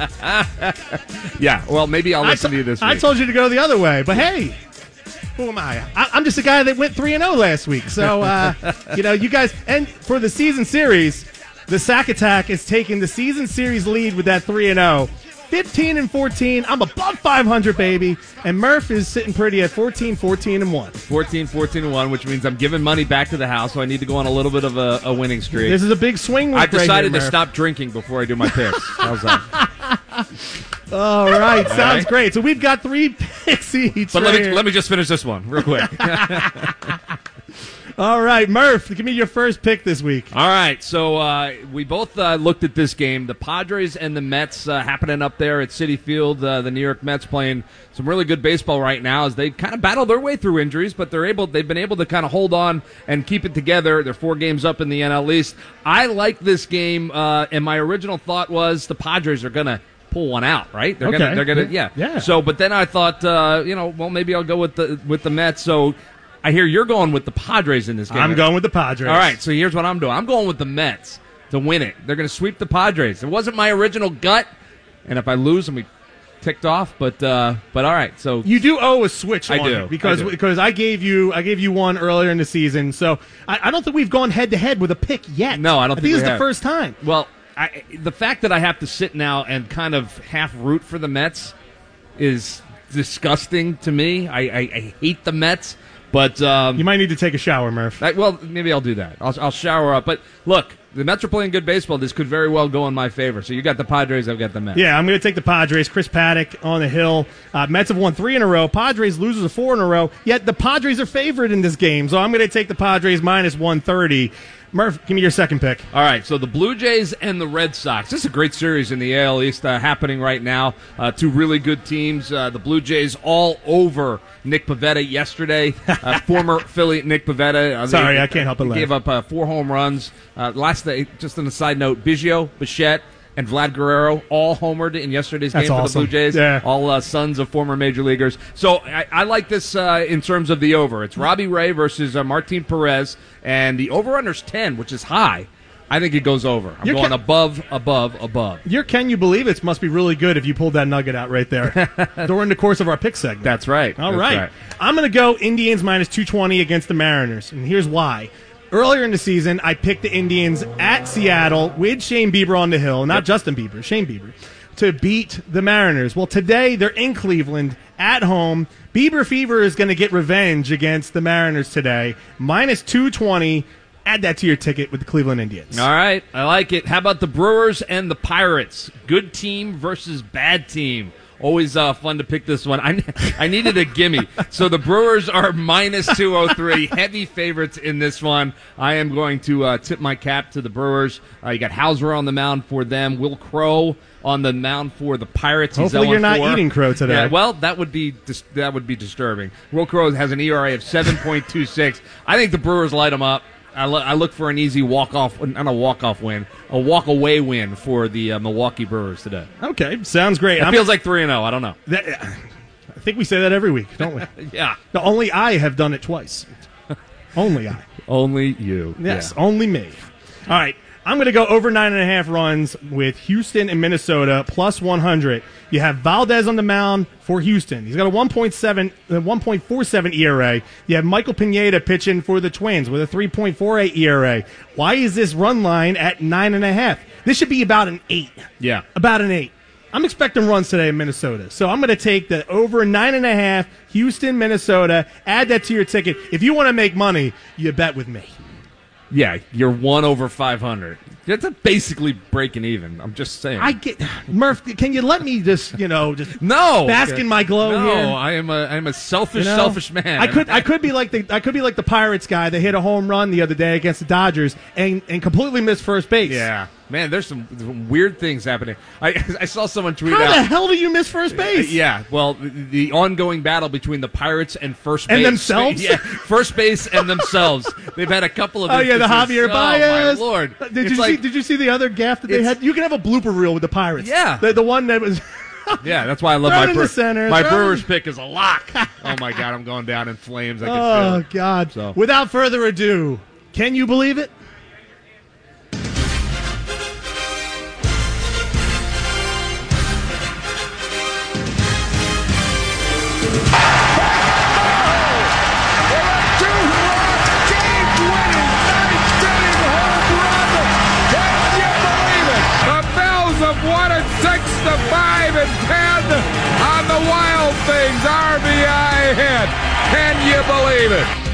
Yeah. Well, maybe I'll listen I to, to you this week. I told you to go the other way, but hey, who am I? I I'm just a guy that went three and zero last week. So uh, you know, you guys, and for the season series, the Sack Attack is taking the season series lead with that three and zero. fifteen and fourteen. I'm above five hundred, baby. And Murph is sitting pretty at fourteen, fourteen, and one. fourteen, fourteen, and one, which means I'm giving money back to the house, so I need to go on a little bit of a, a winning streak. This is a big swing week. I've decided right here, to Murph. stop drinking before I do my picks. How's that? All right, All sounds right. great. So we've got three picks each. But right let me here. let me just finish this one real quick. All right, Murph, give me your first pick this week. All right, so uh, we both uh, looked at this game. The Padres and the Mets uh, happening up there at Citi Field. Uh, the New York Mets playing some really good baseball right now as they kind of battle their way through injuries, but they're able. They've been able to kind of hold on and keep it together. They're four games up in the N L East. I like this game, uh, and my original thought was the Padres are going to pull one out, right? They're Okay. gonna, they're gonna, yeah. Yeah. So, but then I thought, uh, you know, well, maybe I'll go with the with the Mets. So, I hear you're going with the Padres in this game. I'm going with the Padres. All right. So here's what I'm doing. I'm going with the Mets to win it. They're going to sweep the Padres. It wasn't my original gut, and if I lose, I'm ticked off. But uh, but all right. So you do owe a switch. I on do it because I do. because I gave you I gave you one earlier in the season. So I, I don't think we've gone head to head with a pick yet. No, I don't I think think we this is have. the first time. Well, I, the fact that I have to sit now and kind of half root for the Mets is disgusting to me. I, I, I hate the Mets, but um, You might need to take a shower, Murph. I, well, maybe I'll do that. I'll, I'll shower up. But look, the Mets are playing good baseball. This could very well go in my favor. So you got the Padres, I've got the Mets. Yeah, I'm going to take the Padres. Chris Paddock on the hill. Uh, Mets have won three in a row. Padres loses a four in a row. Yet the Padres are favored in this game. So I'm going to take the Padres minus one thirty. Murph, give me your second pick. All right, so the Blue Jays and the Red Sox. This is a great series in the A L East uh, happening right now. Uh, two really good teams. Uh, the Blue Jays all over Nick Pivetta yesterday. Uh, former Philly Nick Pivetta. Uh, Sorry, they, I can't help but he laugh. gave up uh, four home runs. Uh, last day, just on a side note, Biggio, Bichette, and Vlad Guerrero all homered in yesterday's That's game for awesome. the Blue Jays. Yeah. All uh, sons of former major leaguers. So I, I like this uh, in terms of the over. It's Robbie Ray versus uh, Martin Perez, and the over-under's ten, which is high. I think it goes over. I'm You're going ca- above, above, above. Your Can You Believe It must be really good if you pulled that nugget out right there during the course of our pick segment. That's right. All That's right. right. I'm going to go Indians minus two twenty against the Mariners, and here's why. Earlier in the season, I picked the Indians at Seattle with Shane Bieber on the hill, not Yep. Justin Bieber, Shane Bieber, to beat the Mariners. Well, today they're in Cleveland at home. Bieber Fever is going to get revenge against the Mariners today. minus two twenty. Add that to your ticket with the Cleveland Indians. All right. I like it. How about the Brewers and the Pirates? Good team versus bad team. Always uh, fun to pick this one. I, I needed a gimme. So the Brewers are minus two oh three. Heavy favorites in this one. I am going to uh, tip my cap to the Brewers. Uh, you got Hauser on the mound for them. Will Crow on the mound for the Pirates. He's Hopefully you're not oh and four. eating Crow today. Yeah, well, that would be dis- that would be disturbing. Will Crow has an E R A of seven point two six. I think the Brewers light them up. I, lo- I look for an easy walk-off, not a walk-off win, a walk-away win for the uh, Milwaukee Brewers today. Okay, sounds great. It I'm- feels like three and oh. I don't know. That, I think we say that every week, don't we? Yeah. No, only I have done it twice. Only I. Only you. Yes, Yeah. only me. All right, I'm going to go over nine and a half runs with Houston and Minnesota plus one hundred. You have Valdez on the mound for Houston. He's got a one point seven, uh, one point four seven E R A. You have Michael Pineda pitching for the Twins with a three point four eight E R A. Why is this run line at nine and a half? This should be about an eight. Yeah. About an eight. I'm expecting runs today in Minnesota. So I'm going to take the over nine and a half, Houston, Minnesota. Add that to your ticket. If you want to make money, you bet with me. Yeah, you're one over five hundred. That's a basically breaking even. I'm just saying. I get Murph. Can you let me just you know just no bask in my glow no, here? I am a I am a selfish, You know? selfish man. I could I could be like the I could be like the Pirates guy that hit a home run the other day against the Dodgers and, and completely missed first base. Yeah, man. There's some, some weird things happening. I I saw someone tweet How out. the hell do you miss first base? Yeah, well, the, the ongoing battle between the Pirates and first base. And themselves? Yeah, first base and themselves. They've had a couple of Oh yeah, the instances. Javier Oh, Baez. my Lord. Did It's you like- see? Did you see the other gaff that they It's- had? You can have a blooper reel with the Pirates. Yeah. the, the one that was. Yeah, that's why I love Throw it my in the center, my throw it Brewers in- pick is a lock. Oh my God, I'm going down in flames. I can feel Oh it. God! So. Without further ado, can you believe it? To five and ten on the Wild Things R B I hit. Can you believe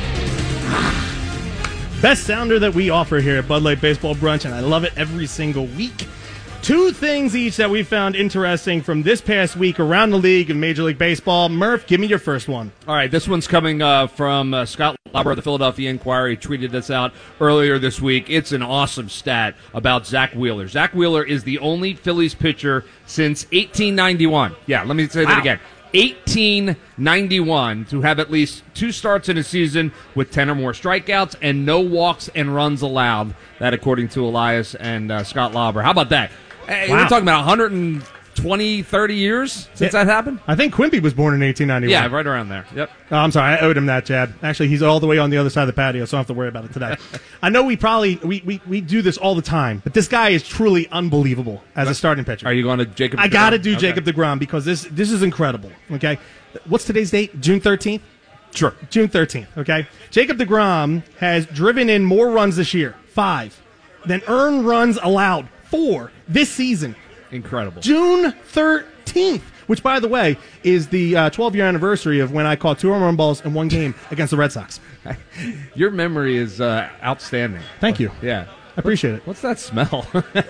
it? Best sounder that we offer here at Bud Light Baseball Brunch, and I love it every single week. Two things each that we found interesting from this past week around the league in Major League Baseball. Murph, give me your first one. All right, this one's coming uh, from uh, Scott Lauber of the Philadelphia Inquirer. He tweeted this out earlier this week. It's an awesome stat about Zach Wheeler. Zach Wheeler is the only Phillies pitcher since eighteen ninety-one. Yeah, let me say that Wow. again. eighteen ninety-one to have at least two starts in a season with ten or more strikeouts and no walks and runs allowed. That according to Elias and uh, Scott Lauber. How about that? Hey, Wow. We're talking about one hundred twenty, thirty years since Yeah. that happened? I think Quimby was born in eighteen ninety-one. Yeah, right around there. Yep. Oh, I'm sorry, I owed him that, Chad. Actually, he's all the way on the other side of the patio, so I don't have to worry about it today. I know we probably we, we, we do this all the time, but this guy is truly unbelievable as a starting pitcher. Are you going to Jacob I DeGrom? got to do Okay. Jacob DeGrom because this this is incredible. Okay, what's today's date? June thirteenth. Sure. June thirteenth. Okay, Jacob DeGrom has driven in more runs this year, five, than earned runs allowed, four this season. Incredible. June thirteenth, which, by the way, is the uh, twelve-year anniversary of when I caught two home run balls in one game against the Red Sox. Your memory is uh, outstanding. Thank you. Yeah. I appreciate it. What's that smell?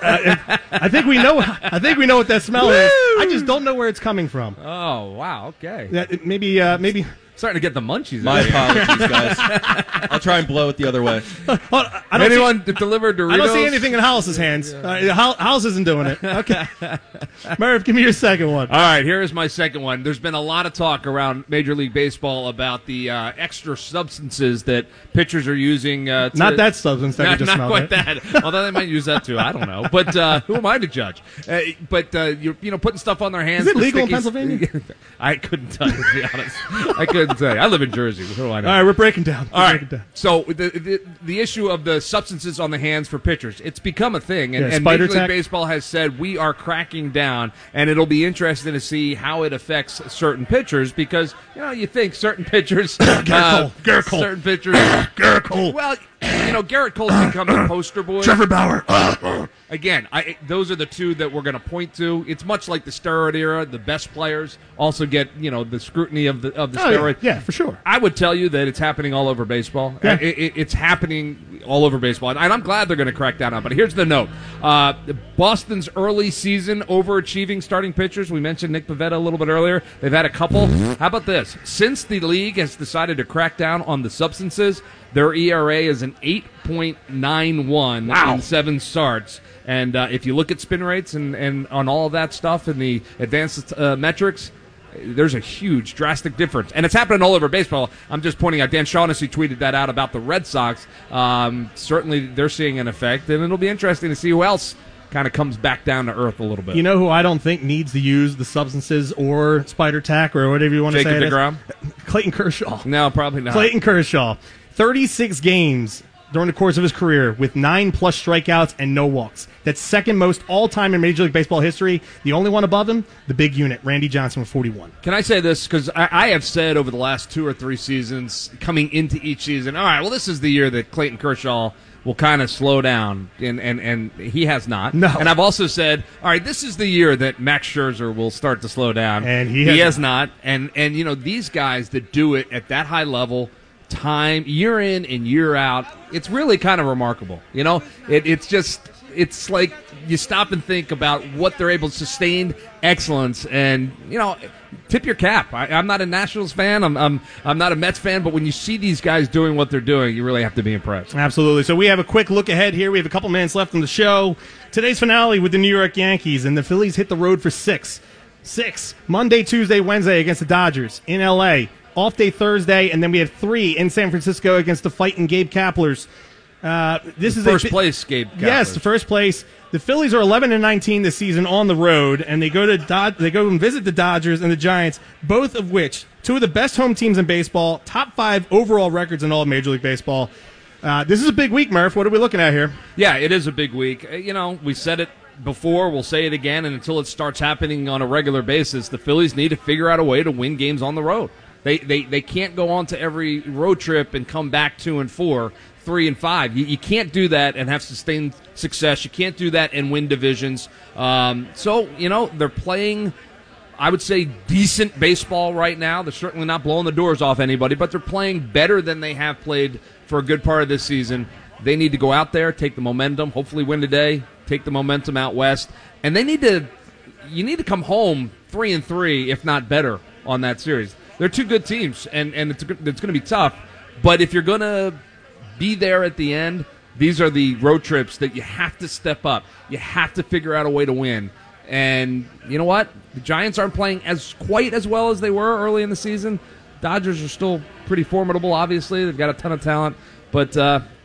I think we know. I think we know what that smell is. I just don't know where it's coming from. Oh, wow. Okay. Yeah, it- maybe, uh, maybe. Starting to get the munchies. My out here. apologies, guys. I'll try and blow it the other way. Hold on, I don't Anyone see, to deliver Doritos? I don't see anything in Hollis's hands. Uh, Hol- Hollis isn't doing it. Okay. Murph, give me your second one. All right, here is my second one. There's been a lot of talk around Major League Baseball about the uh, extra substances that pitchers are using. Uh, to, Not that substance that not, you just not smelled. quite right? that. Although they might use that too. I don't know. But uh, who am I to judge? Uh, but uh, you're you know putting stuff on their hands. Is it the legal in stickies- Pennsylvania? I couldn't tell you, to be honest. I couldn't tell you. I live in Jersey. What do I know? All right, we're breaking down. We're All right. breaking down. So the, the the issue of the substances on the hands for pitchers, it's become a thing, and, Yeah, and spider Major League tack. Baseball has said we are cracking down, and it'll be interesting to see how it affects certain pitchers because you know you think certain pitchers, Garrett uh, Cole. Garrett Cole. certain pitchers, Garrett Cole. well, you know Garrett Cole's become the poster boy. Trevor Bauer. Again, I, those are the two that we're going to point to. It's much like the steroid era. The best players also get, you know, the scrutiny of the of the Oh, yeah. steroid. Yeah, for sure. I would tell you that it's happening all over baseball. Yeah. It, it, it's happening all over baseball, and I'm glad they're going to crack down on it. But here's the note: uh, Boston's early season overachieving starting pitchers. We mentioned Nick Pivetta a little bit earlier. They've had a couple. How about this? Since the league has decided to crack down on the substances, their E R A is an eight point nine one Wow. in seven starts. And uh, if you look at spin rates and, and on all of that stuff and the advanced uh, metrics, there's a huge, drastic difference. And it's happening all over baseball. I'm just pointing out, Dan Shaughnessy tweeted that out about the Red Sox. Um, certainly they're seeing an effect, and it'll be interesting to see who else kind of comes back down to earth a little bit. You know who I don't think needs to use the substances or spider tack or whatever you want to Jacob say? it is? DeGrom? Clayton Kershaw. No, probably not. Clayton Kershaw. thirty-six games during the course of his career with nine plus strikeouts and no walks. That's second most all time in Major League Baseball history. The only one above him, the big unit, Randy Johnson with forty-one. Can I say this? Because I, I have said over the last two or three seasons, coming into each season, all right, well, this is the year that Clayton Kershaw will kind of slow down, and, and, and he has not. No. And I've also said, all right, this is the year that Max Scherzer will start to slow down. And he he has has not. And, and, you know, these guys that do it at that high level, time, year in and year out, it's really kind of remarkable. You know, it, it's just, it's like you stop and think about what they're able to sustain excellence, and, you know, tip your cap. I, I'm not a Nationals fan. I'm, I'm I'm not a Mets fan. But when you see these guys doing what they're doing, you really have to be impressed. Absolutely. So we have a quick look ahead here. We have a couple minutes left on the show. Today's finale with the New York Yankees, and the Phillies hit the road for six. Six. Monday, Tuesday, Wednesday against the Dodgers in L A. Off day Thursday, and then we have three in San Francisco against the fighting Gabe Kaplers. Uh, this is First a, place, Gabe Kapler. Yes, the first place. The Phillies are eleven and nineteen this season on the road, and they go to Dod- they go and visit the Dodgers and the Giants, both of which two of the best home teams in baseball, top five overall records in all of Major League Baseball. Uh, this is a big week, Murph. What are we looking at here? Yeah, it is a big week. Uh, You know, we said it before, we'll say it again, and until it starts happening on a regular basis, the Phillies need to figure out a way to win games on the road. They they, they can't go on to every road trip and come back two and four, three and five. You, you can't do that and have sustained success. You can't do that and win divisions. Um, so, you know, they're playing, I would say, decent baseball right now. They're certainly not blowing the doors off anybody, but they're playing better than they have played for a good part of this season. They need to go out there, take the momentum, hopefully win today, take the momentum out west, and they need to. You need to come home three and three, if not better, on that series. They're two good teams, and and it's it's going to be tough. But if you're going to be there at the end, these are the road trips that you have to step up. You have to figure out a way to win. And you know what? The Giants aren't playing as quite as well as they were early in the season. Dodgers are still pretty formidable, obviously. They've got a ton of talent. But uh,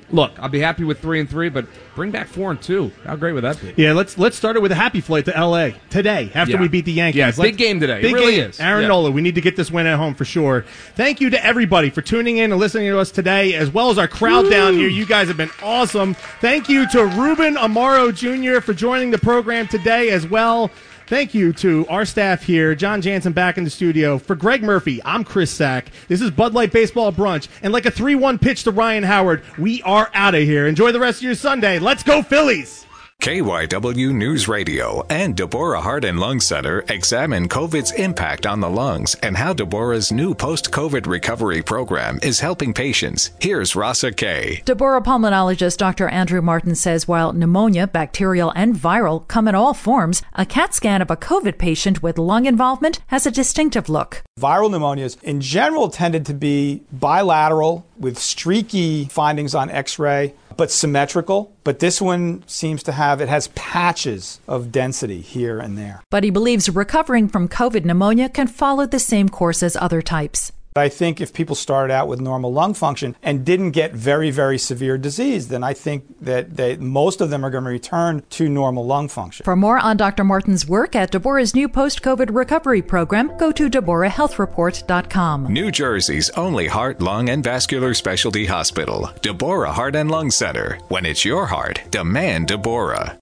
Look, I'll be happy with three and three, but bring back four and two. How great would that be? Yeah, let's let's start it with a happy flight to L A today after Yeah. we beat the Yankees. Yeah, Let's- big game today. It Big really game. is. Aaron Yeah. Nola, we need to get this win at home for sure. Thank you to everybody for tuning in and listening to us today, as well as our crowd Woo. down here. You guys have been awesome. Thank you to Ruben Amaro Junior for joining the program today as well. Thank you to our staff here, John Jansen back in the studio. For Greg Murphy, I'm Chris Sack. This is Bud Light Baseball Brunch. And like a three one pitch to Ryan Howard, we are out of here. Enjoy the rest of your Sunday. Let's go Phillies! K Y W News Radio and Deborah Heart and Lung Center examine COVID's impact on the lungs and how Deborah's new post-COVID recovery program is helping patients. Here's Rasa K. Deborah pulmonologist Doctor Andrew Martin says while pneumonia, bacterial and viral, come in all forms, a CAT scan of a COVID patient with lung involvement has a distinctive look. Viral pneumonias in general tended to be bilateral with streaky findings on X-ray, but symmetrical. But this one seems to have, it has patches of density here and there. But he believes recovering from COVID pneumonia can follow the same course as other types. I think if people started out with normal lung function and didn't get very, very severe disease, then I think that they, most of them are going to return to normal lung function. For more on Doctor Martin's work at Deborah's new post-COVID recovery program, go to Deborah Health Report dot com. New Jersey's only heart, lung, and vascular specialty hospital, Deborah Heart and Lung Center. When it's your heart, demand Deborah.